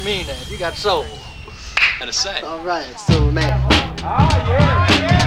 mean that. You got soul. And a sack. All right, so man. Ah, yeah, yeah.